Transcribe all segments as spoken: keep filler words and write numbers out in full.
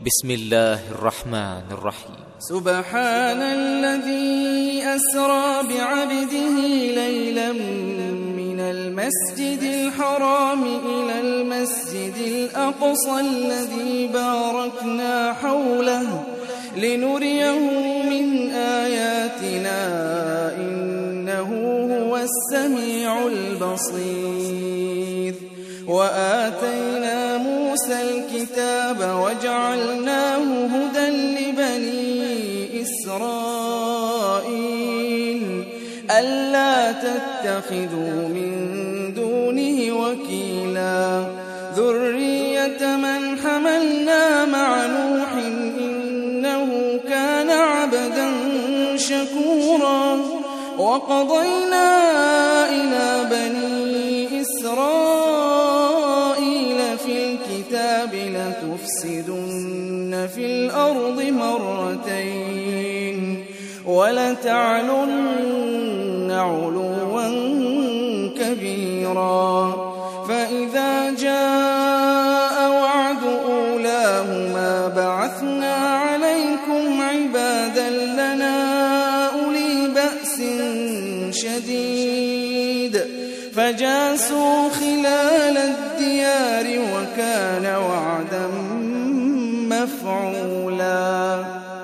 بسم الله الرحمن الرحيم. سبحان الذي أسرى بعبده ليلا من المسجد الحرام إلى المسجد الأقصى الذي باركنا حوله لنريه من آياتنا إنه هو السميع البصير. وآتينا موسى الكتاب وجعلناه هدى لبني إسرائيل ألا تتخذوا من دونه وكيلا ذرية من حملنا مع نوح إنه كان عبدا شكورا. وقضينا إلى بني إسرائيل في الكتاب لتفسدن في الأرض مرتين ولتعلن علوا كبيرا. فإذا جاء وعد أولاهما بعثنا عليكم عبادا لنا أولي بأس شديد فجاسوا خلال الديار وكان وعدا مفعولا.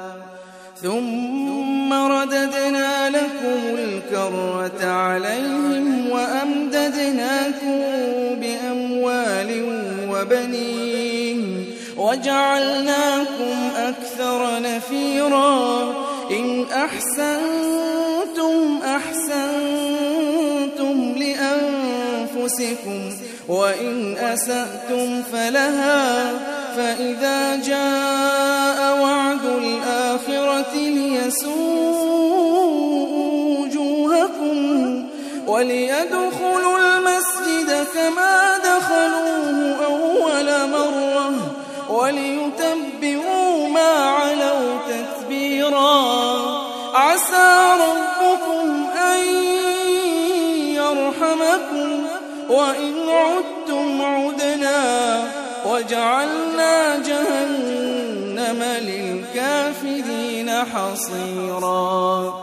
ثم رددنا لكم الكرة عليهم وأمددناكم بأموال وبنين وجعلناكم أكثر نفيرا. إن أحسنتم أحسنتم لأنفسكم وإن أسأتم فلها. فإذا جاء وعد الآخرة ليسوءوا وجوهكم وليدخلوا المسجد كما دخلوه أول مرة وليتبروا ما علوا تتبيرا. عسى ربكم أن يرحمكم وإن عدتم عدنا وجعلنا جهنم للكافرين حصيرا.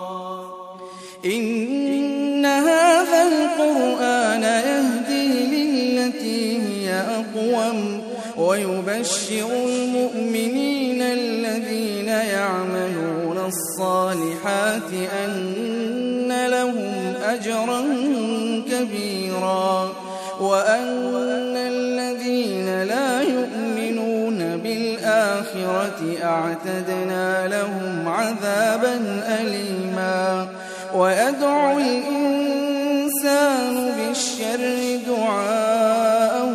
إن هذا القرآن يهدي للتي هي أقوم ويبشر المؤمنين الذين يعملون الصالحات أن لهم أجرا كبيرا وأن الذين لا يؤمنون بالآخرة أعتدنا لهم عذابا أليما. ويدعو الإنسان بالشر دعاءه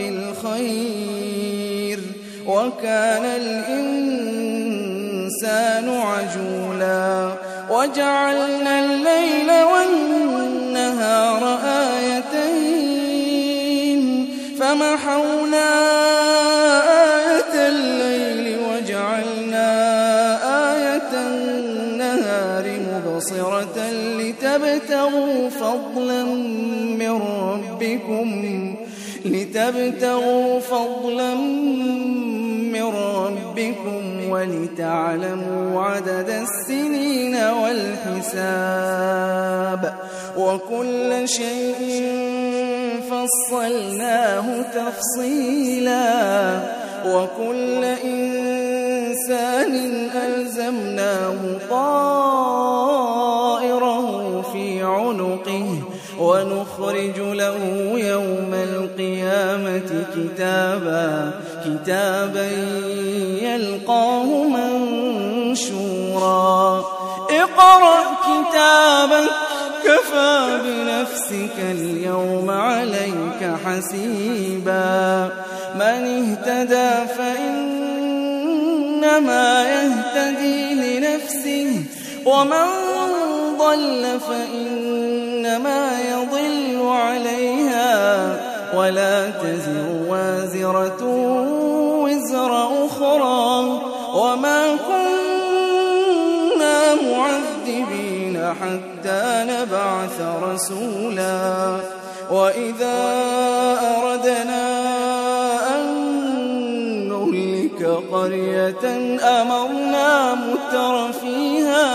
بالخير وكان الإنسان عجولا. وجعلنا الليل والنهار آيتين فمحونا آية الليل وجعلنا آية النهار مبصرة لتبتغوا فضلا من ربكم لتبتغوا فضلا من ربكم ولتعلموا عدد السنين والحساب وكل شيء فصلناه تفصيلا. وكل إنسان ألزمناه طائره في عنقه ونخرج له يوم القيامة كتابا كتابا يلقاه منشورا. اقرأ كتابك كفى بنفسك اليوم عليك حسيبا. من اهتدى فإنما يهتدي لنفسه ومن ضل فإنما يضل عليها ولا تزر وازرة وزر أخرى وما كنا معذبين حتى نبعث رسولا. وإذا أردنا أن نهلك قرية أمرنا متر فيها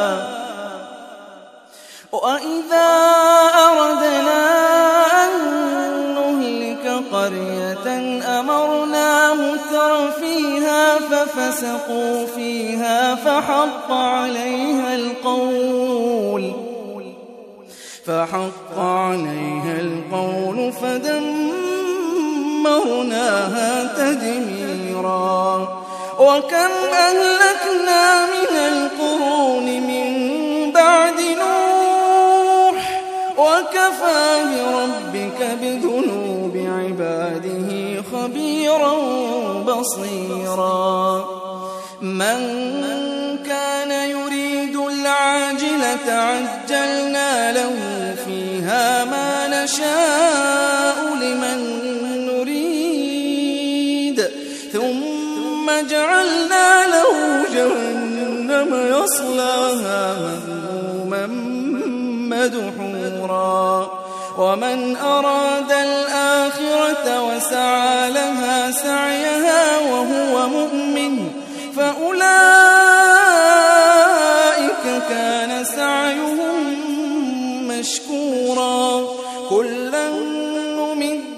وإذا أردنا أن نهلك قرية أمرنا متر فيها ففسقوا فيها فحق عليها القول فحق عليها القول فدمرناها تدميرا وكم أهلكنا من القرون من بعد نوح وكفى بربك بذنوب عباده خبيرا بصيرا من كان يريد العاجلة عجلنا له فيها ما نشاء لمن نريد ثم جعلنا له جهنم يصلاها مذموما مدحورا ومن أراد الآخرة وسعى لها سعيها وهو مؤمن فأولئك كان سعيهم مشكورا كلا نمد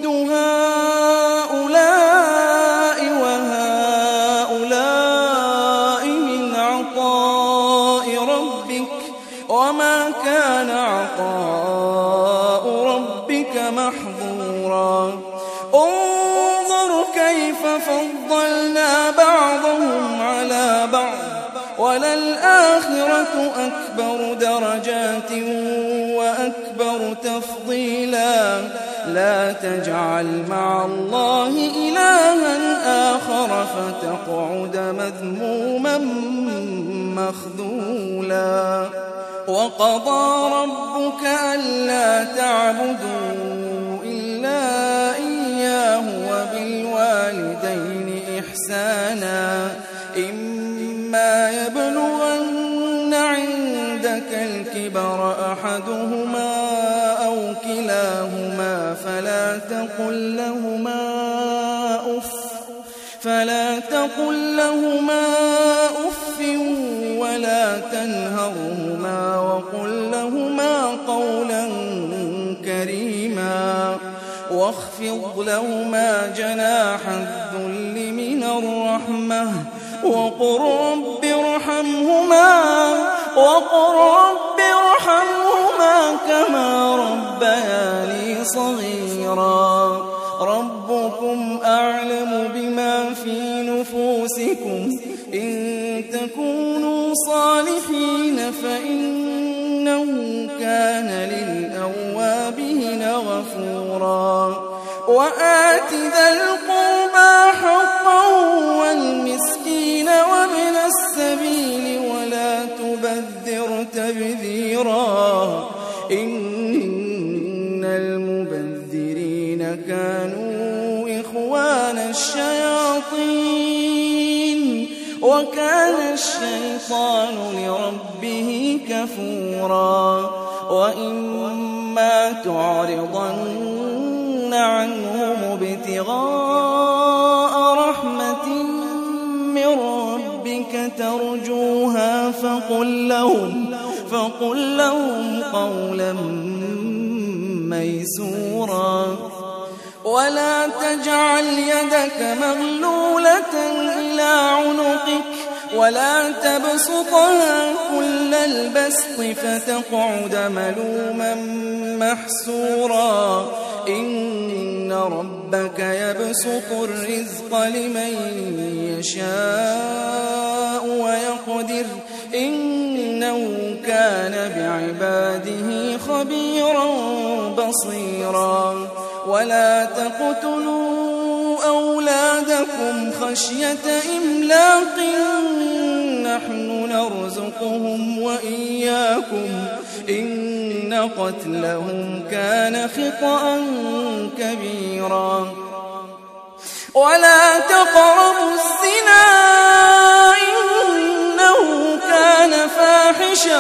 هؤلاء وهؤلاء من عطاء ربك وما كان عطاء ربك محظورا انظر كيف فضلنا بعضهم على بعض وللآخرة أكبر درجات وأكبر تفضيلا لا تجعل مع الله إلها آخر فتقعد مذموما مخذولا وقضى ربك ألا تعبدوا إلا إياه وبالوالدين إحسانا إما يبلغن عندك الكبر أحدهما أو كلاهما فلا تقل لهما أف فلا تقل لهما أف ولا تنهرهما وقل لهما قولا كريما واخفض لهما جناح الذل من الرحمة وقل رب ارحمهما وقل رب ارحمهما كما ربياني صغيرا ربكم أعلم بما في نفوسكم إن تكونوا صالحين فإنه كان للأوابين غفورا وآت ذا القربى حقه والمسكين وابن السبيل ولا تبذر تبذيرا إن المبذرين كانوا إخوان الشياطين وكان الشيطان لربه كفورا وإما تعرضن عنهم ابتغاء رحمة من ربك ترجوها فقل لهم فقل لهم قولا ميسورا ولا تجعل يدك مغلولة إلى عنقك ولا تبسطها كل البسط فتقعد ملوما محسورا إن ربك يبسط الرزق لمن يشاء ويقدر إنه كان بعباده خبيرا بصيرا ولا تقتلوا أولادكم خشية إملاق نحن نرزقهم وإياكم إن قتلهم كان خطأ كبيرا ولا تقربوا الزنا إنه كان فاحشة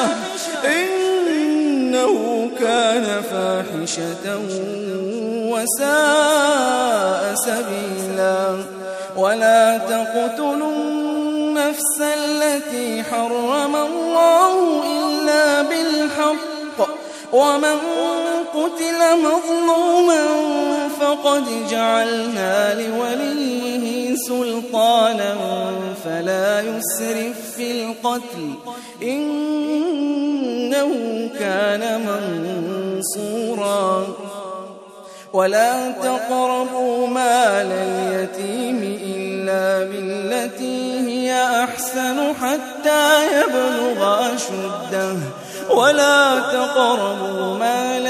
إنه كان فاحشة وساء سبيلا ولا تقتلوا النفس التي حرم الله إلا بالحق ومن قتل مظلوما فقد جعلنا لوليه سلطانا فلا يسرف في القتل إنه كان منصورا ولا تقربوا مال اليتيم إلا بالتي هي أحسن حتى يبلغ أشده ولا تقربوا مال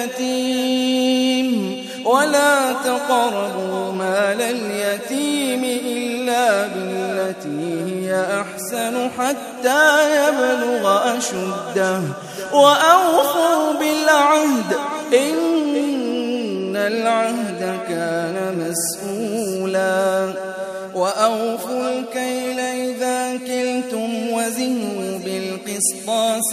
اليتيم ولا تقربوا مال اليتيم إلا بالتي هي أحسن حتى يبلغ أشده وأوفوا بالعهد إن العهد كان مسؤولا وأوفوا الكيل إذا كلتم وزنوا بالقسطاس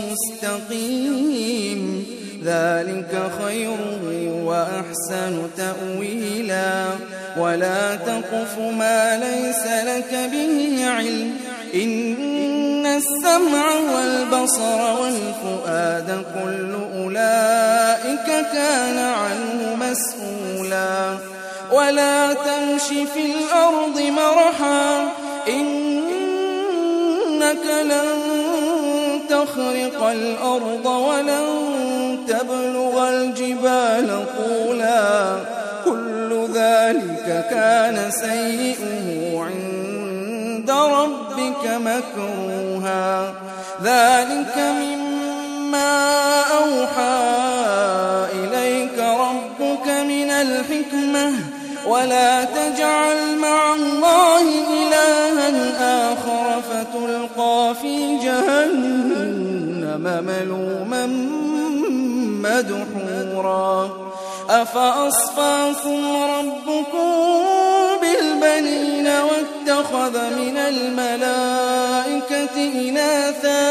المستقيم ذلك خير وأحسن تأويلا ولا تقف ما ليس لك به علم إن السمع والبصر والفؤاد كل أولئك كان عنه مسؤولا ولا تمش في الأرض مرحا إنك لن تخرق الأرض ولن تبلغ الجبال طولا كل ذلك كان سيئه عند ربك مكروها ذلك مما أوحى إليك ربك من الحكمة ولا تجعل مع الله إلها آخر فتلقى في جهنم ملوما مدحورا أفأصفاكم ربكم بالبنين واتخذ من الملائكة إناثا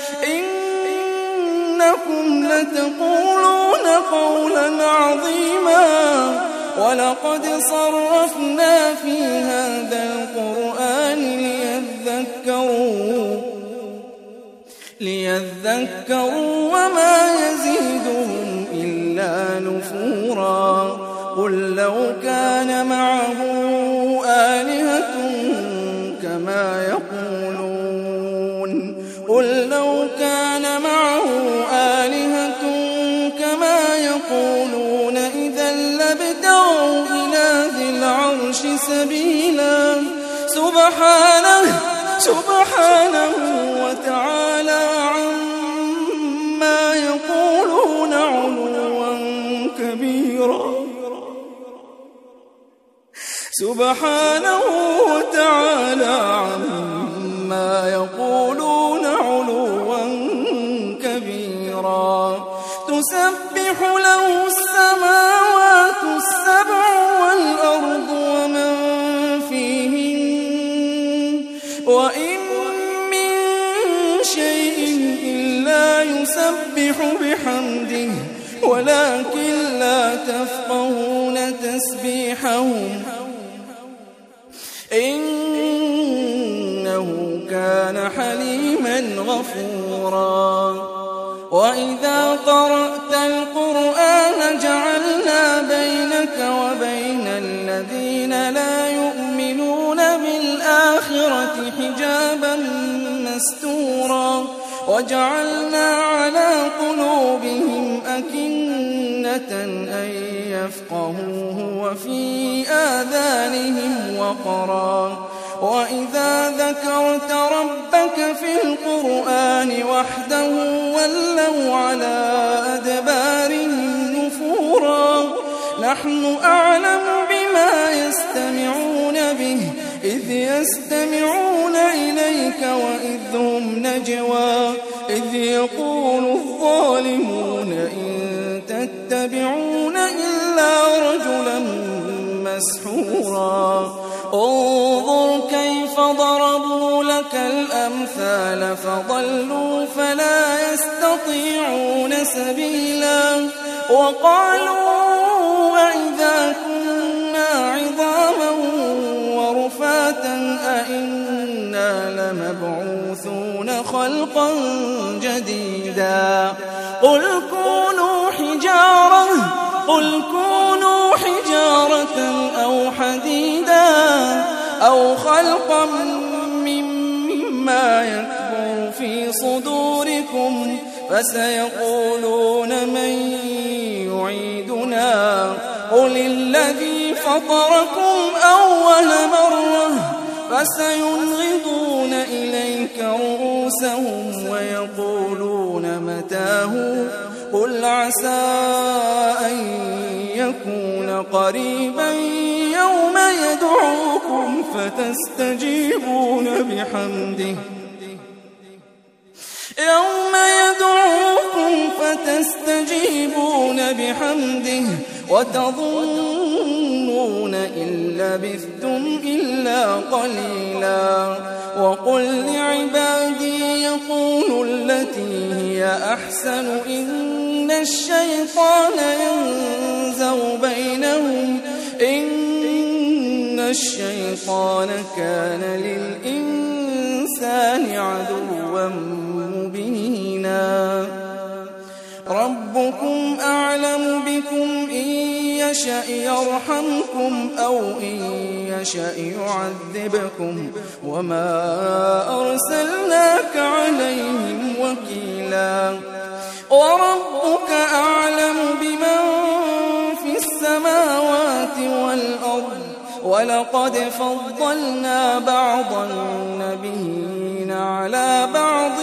إنكم لتقولون قولا عظيما ولقد صرفنا في هذا القرآن ليذكروا ليذكروا وما يزيدهم إلا نفورا قل لو كان معه آلهة كما يقولون قل لو كان معه آلهة كما يقولون إذا لابتغوا إلى ذي العرش سبيلا سبحانه سبحانه وتعالى عما يقولون علوا كبيرا سبحانه وتعالى عما يقولون علوا كبيرا تسبح له السماوات السبع والأرض ومن فيهن وإن من شيء إلا يسبح بحمده ولكن لا تفقهون تسبيحهم إنه كان حليما غفورا وإذا قرأت القرآن جعلنا بينك وبين الذين لا يؤمنون بالآخرة حجابا مستورا وجعلنا على قلوبهم أكنة أن يفقهوه وفي آذانهم وقرا وإذا ذكرت ربك في القرآن وحده ولوا على أدبارهم نفورا نحن أعلم بما يستمعون به إذ يستمعون إليك وإذ هم نجوى إذ يقول الظالمون إن تتبعون إلا رجلا مسحورا انظر كيف ضربوا لك الأمثال فضلوا فلا يستطيعون سبيلا وقالوا وإذا كنا عظاما ورفاتا لمبعوثون خلقا جديدا قل كونوا حجارة قل كونوا حجارة أو حديدا أو خلقا مما يكبر في صدوركم فسيقولون من يعيدنا قل الذي فطركم أول مرة فسينغضون إليك رؤوسهم ويقولون متاه قل عسى أن يكون قريبا يوم يدعوكم فتستجيبون بحمده يوم يدعوكم فتستجيبون بحمده وتظنون إن لبثتم إلا قليلا وقل لعبادي يقولوا التي هي أحسن إن الشيطان ينزغ بينهم إن الشيطان كان للإنسان عدوا مبينا ربكم أعلم بكم إن يشأ يرحمكم أو إن يشأ يعذبكم وما أرسلناك عليهم وكيلا وربك أعلم بمن في السماوات والأرض ولقد فضلنا بعض النبيين على بعض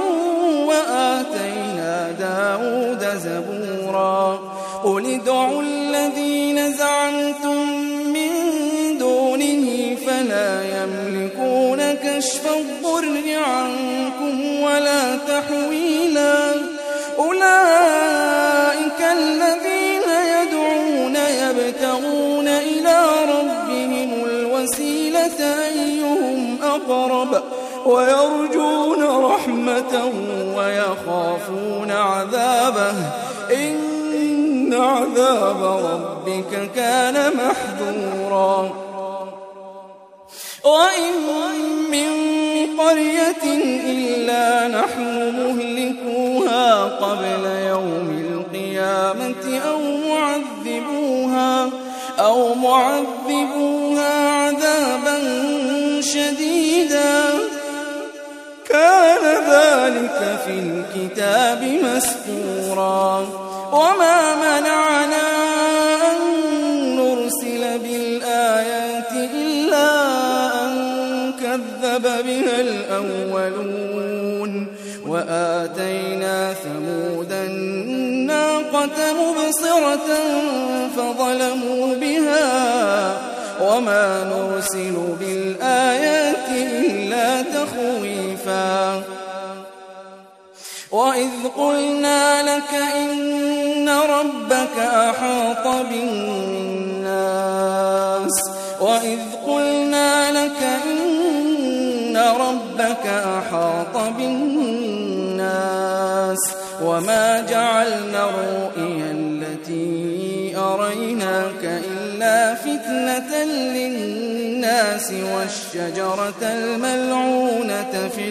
وآتينا داود زبورا قل ادعوا الذين زعمتم من دونه فلا يملكون كشف الضر عنكم ولا تحويلا أولئك الذين يدعون يبتغون إلى ربهم الوسيلة أيهم أقرب ويرجون رحمته ويخافون عذابه إن عذاب ربك كان محذورا وإن من قرية إلا نحن مهلكوها قبل يوم القيامة أو معذبوها أو معذبوها عذابا شديدا كان ذلك في الكتاب مسطورا وما منعنا أن نرسل بالآيات إلا أن كذب بها الأولون وآتينا ثمود الناقة مبصرة فظلموا بها وما نرسل بالآيات إلا تخويفا وإذ قلنا لك إن ربك أحاط بالناس وإذ قلنا لك إن ربك أحاط بالناس وما جعلنا الرؤيا التي أريناك إلا فتنة للناس والشجرة الملعونة في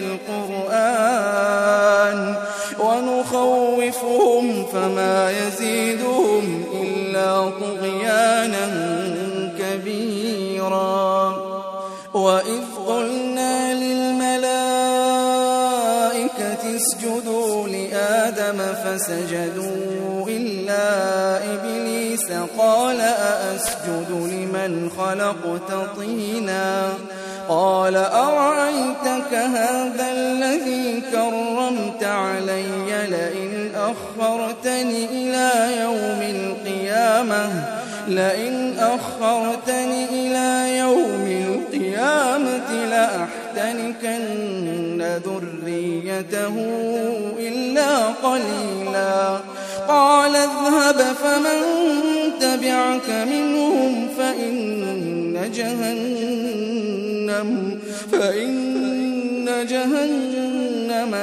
القرآن ونخوفهم فما يزيدهم إلا طغيانا كبيرا وإذ قلنا للملائكة اسجدوا لآدم فسجدوا إلا إبليس قال أأسجد لمن خلقت طينا قال أرأيتك هذا الذي كرمت علي لئن أخرتني إلى يوم القيامة لئن أخرتني إلى يوم القيامة لأحتنكن ذريته إلا قليلا قال اذهب فمن تبعك منهم فإن جهنم فإن جهنم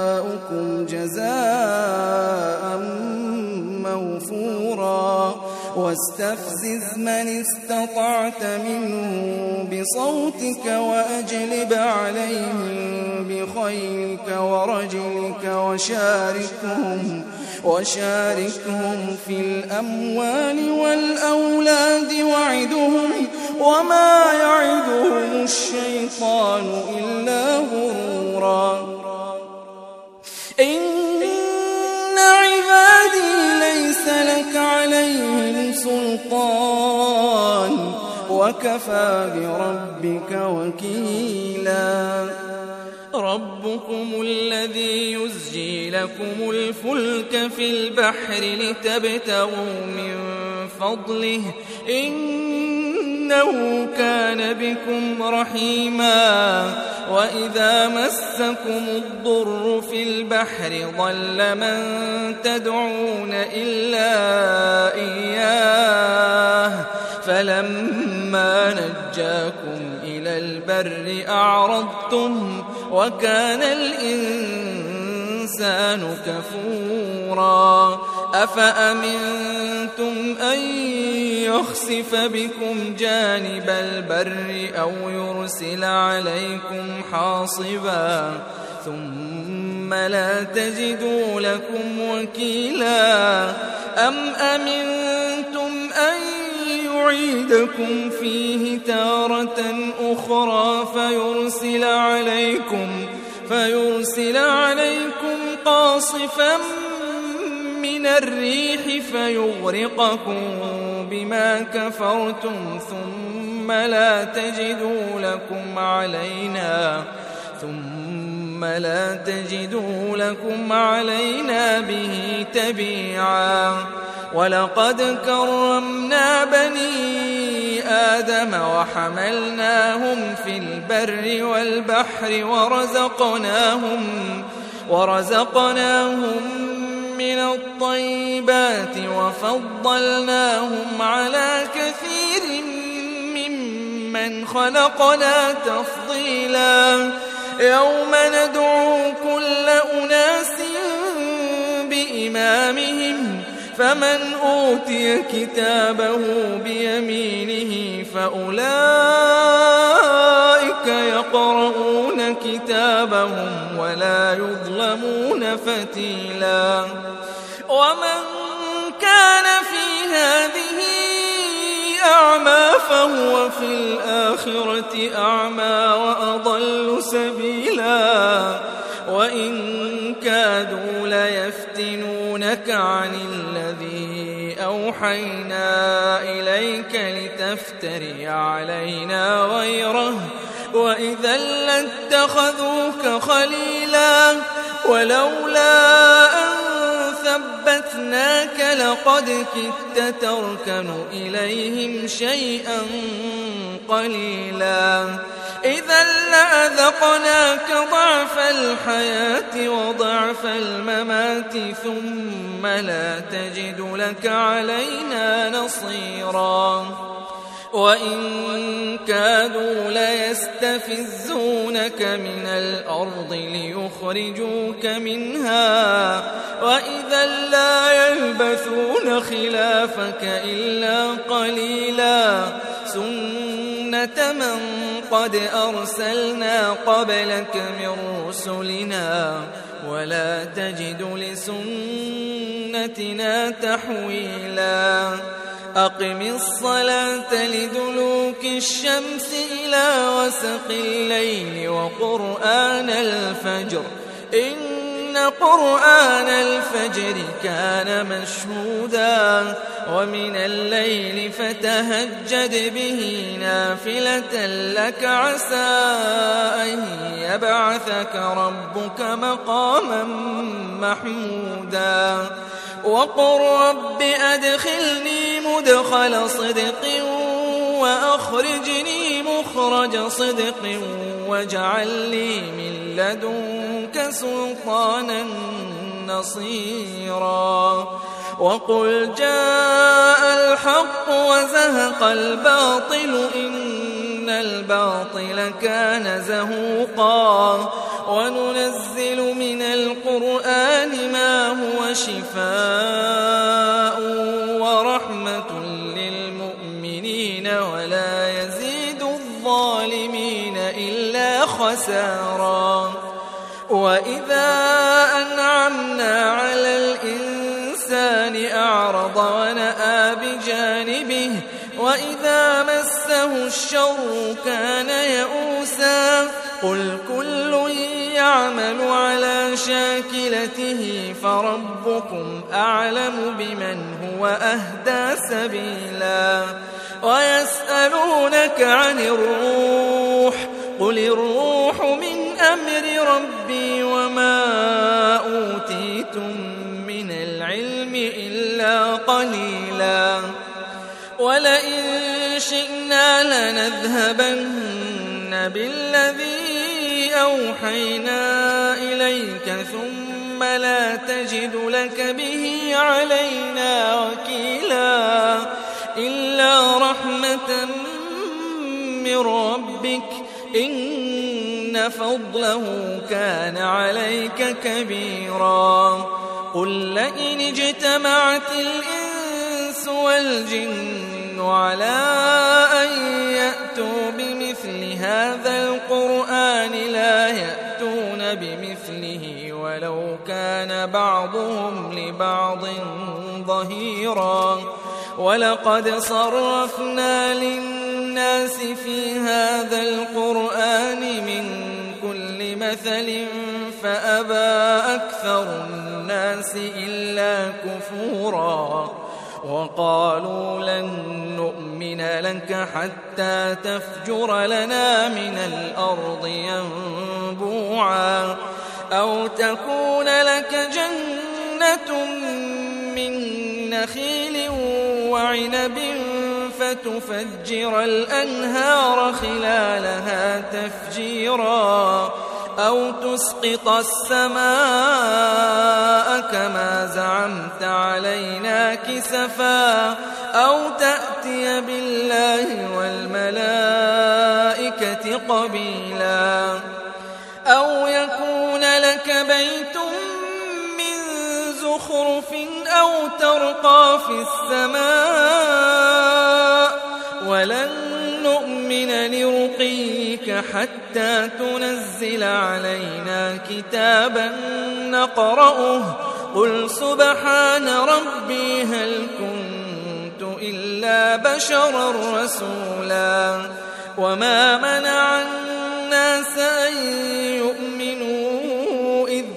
جزاؤكم جزاء موفورا واستفزز من استطعت منهم بصوتك وأجلب عليهم بخيلك ورجلك وشاركهم, وشاركهم في الأموال والأولاد وعدهم وما يعدهم الشيطان إلا غرورا. إن عبادي ليس لك عليهم سلطان وكفى بربك وكيلا. ربكم الذي يزجي لكم الفلك في البحر لتبتغوا من فضله إنه كان بكم رحيما. وإذا مسكم الضر في البحر ضل من تدعون إلا إياه فلما نجاكم إلى البر أعرضتم وكان الإنسان كفورا. أفأمنتم أن يخسف بكم جانب البر أو يرسل عليكم حاصبا ثم لا تجدوا لكم وكيلا. أم أمنتم أن يعيدكم فيه تارة أخرى فيرسل عليكم, فيرسل عليكم قاصفا من الريح فيغرقكم بما كفرتم ثم لا تجدوا لكم علينا ثم لا تجدوا لكم علينا به تبيعا. ولقد كرمنا بني آدم وحملناهم في البر والبحر ورزقناهم, ورزقناهم من الطيبات وفضلناهم على كثير ممن خلقنا تفضيلا. يوم ندعو كل أناس بإمامهم فمن أوتي كتابه بيمينه فأولئك يقرؤون كتابهم ولا يظلمون فتيلا. ومن كان في هذه أعمى فهو في الآخرة أعمى وأضل سبيلا. وإن كادوا ليفتنونك عن الذي أوحينا إليك لتفتري علينا غيره وإذا لاتخذوك خليلا. ولولا أن ثبتناك لقد كدت تركن إليهم شيئا قليلا. إذا لأذقناك ضعف الحياة وضعف الممات ثم لا تجد لك علينا نصيرا. وإن كادوا ليستفزونك من الأرض ليخرجوك منها وإذا لا يلبثون خلافك إلا قليلا. سنة من قد أرسلنا قبلك من رسلنا ولا تجد لسنتنا تحويلا. أقم الصلاة لدلوك الشمس إلى وسق الليل وقرآن الفجر إن قرآن الفجر كان مشهودا. ومن الليل فتهجد به نافلة لك عسى أن يبعثك ربك مقاما محمودا. وقل رب أدخلني مدخل صدق وأخرجني مخرج صدق واجعل لي من لدنك سلطانا نصيرا. وقل جاء الحق وزهق الباطل إن الباطل كان زهوقا. وننزل من القرآن ما هو شفاء ورحمة خسارا. وإذا أنعمنا على الإنسان أعرض ونأى بجانبه وإذا مسه الشر كان يئوسا. قل كل يعمل على شاكلته فربكم أعلم بمن هو أهدى سبيلا. ويسألونك عن الروح قل الروح من أمر ربي وما أوتيتم من العلم إلا قليلا. ولئن شئنا لنذهبن بالذي أوحينا إليك ثم لا تجد لك به علينا وكيلا إلا رحمة من ربك إن فضله كان عليك كبيرا. قل لئن اجتمعت الإنس والجن على أن يأتوا بمثل هذا القرآن لا يأتون بمثله ولو كان بعضهم لبعض ظهيرا. ولقد صرفنا للناس في هذا القرآن من كل مثل فأبى أكثر الناس إلا كفورا. وقالوا لن نؤمن لك حتى تفجر لنا من الأرض ينبوعا أو تكون لك جنة من نخيل وعنب فتفجر الأنهار خلالها تفجيرا أو تسقط السماء كما زعمت علينا كسفا أو تأتي بالله والملائكة قبيلا أو يكون لك بيت من زخرف أو ترقى في السماء ولن نؤمن لرقيك حتى تنزل علينا كتابا نقرأه قل سبحان ربي هل كنت إلا بشرا رسولا. وما منع الناس أن يؤمنوا إذ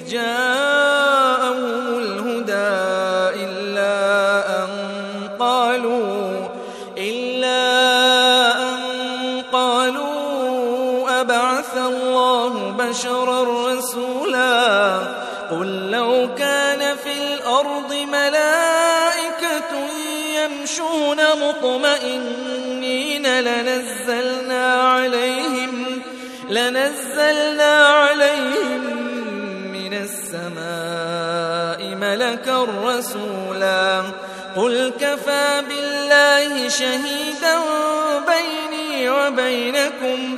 جاءهم الهدى إلا أن قالوا إلا أن قالوا أبعث الله بشرا رسولا. قل لو كان في الأرض ملائكة يمشون مطمئنين لنزلنا عليهم لنزلنا عليهم من السماء ملكا رسولا. قل كفى بالله شهيدا بيني وبينكم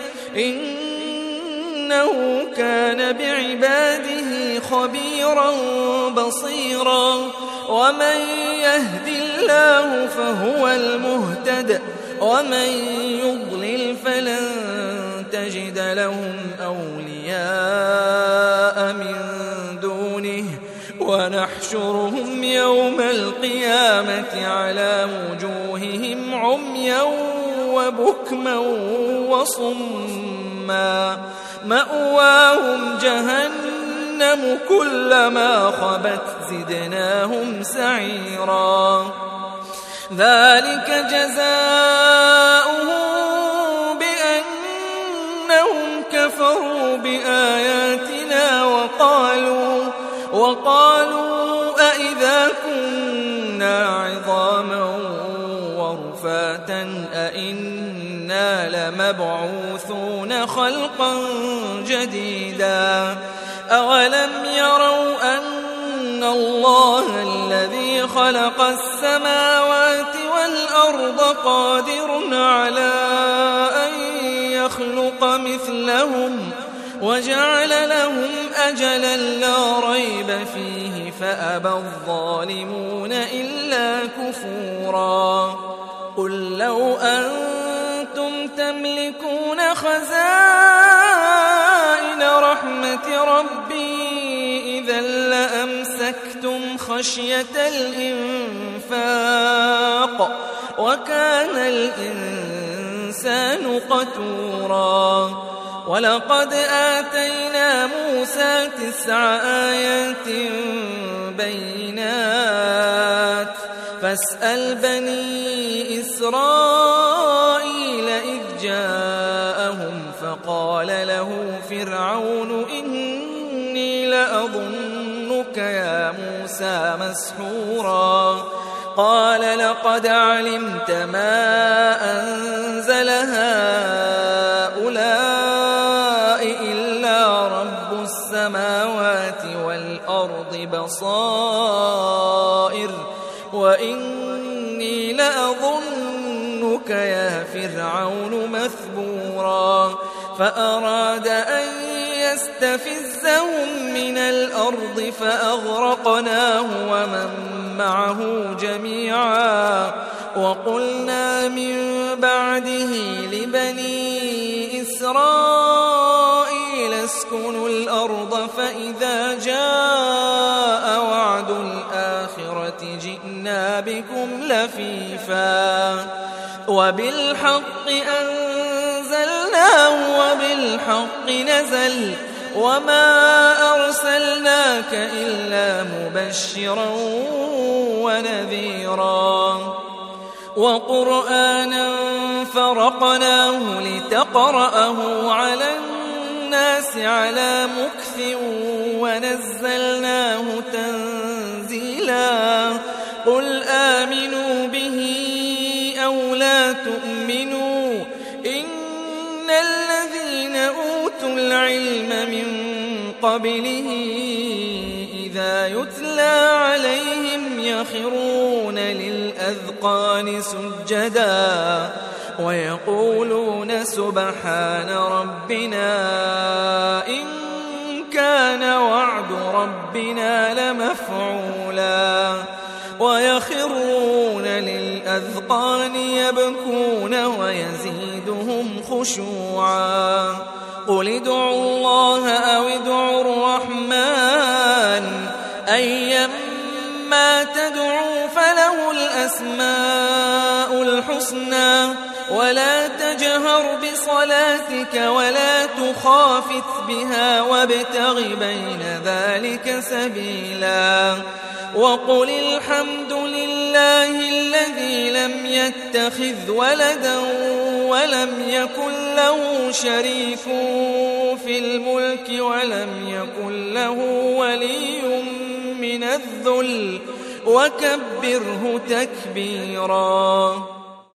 إنه كان بعباده خبيرا بصيرا. ومن يهد الله فهو المهتد ومن يضلل فلن تجد لهم أولياء من دونه ونحشرهم يوم القيامة على وجوههم عميا وبكما وصما مأواهم جهنم كلما خبت زدناهم سعيرا. ذلك جزاؤهم بأنهم كفروا بآياتنا وقالوا وقالوا أئذا كنا عظاما ورفاتا أئنا لمبعوثون خلقا جديدا. أولم يروا أن الله الذي خلق السماوات والأرض قادر على أن يخلق مثلهم وجعل لهم أجلا لا ريب فيه فأبى الظالمون إلا كفورا. قل لو أنتم تملكون خزائن ربي إذا لأمسكتم خشية الإنفاق وكان الإنسان قتورا ولقد آتينا موسى تسع آيات بينات فاسأل بني إسرائيل إذ جاءهم فقال له فرعون إني لأظنك يا موسى مسحورا قال لقد علمت ما أنزل هؤلاء إلا رب السماوات والأرض بصائر وإني لأظنك يا فرعون مثبورا فأراد أن يستفزهم من الأرض فأغرقناه ومن معه جميعا وقلنا من بعده لبني إسرائيل اسكنوا الأرض فإذا جاء وعد الآخرة جئنا بكم لفيفا وبالحق أنزلناه وبالحق نزل وما أرسلناك إلا مبشرا ونذيرا وقرآنا فرقناه لتقرأه على الناس على مكث ونزلناه تنزيلا قل آمنوا به أو لا تؤمنوا إن الذين أوتوا العلم من قبله إذا يتلى عليهم يخرون للأذقان سجدا ويقولون سبحان ربنا إن كان وعد ربنا لمفعولا ويخرون للأذقان يبكون ويزيدهم خشوعا قل ادعوا الله أو ادعوا الرحمن أيما تدعوا فله الأسماء الحسنى ولا تجهر بصلاتك ولا تخافت بها وابتغ بين ذلك سبيلا وقل الحمد لله الذي لم يتخذ ولدا ولم يكن له شريك في الملك ولم يكن له ولي من الذل وكبره تكبيرا.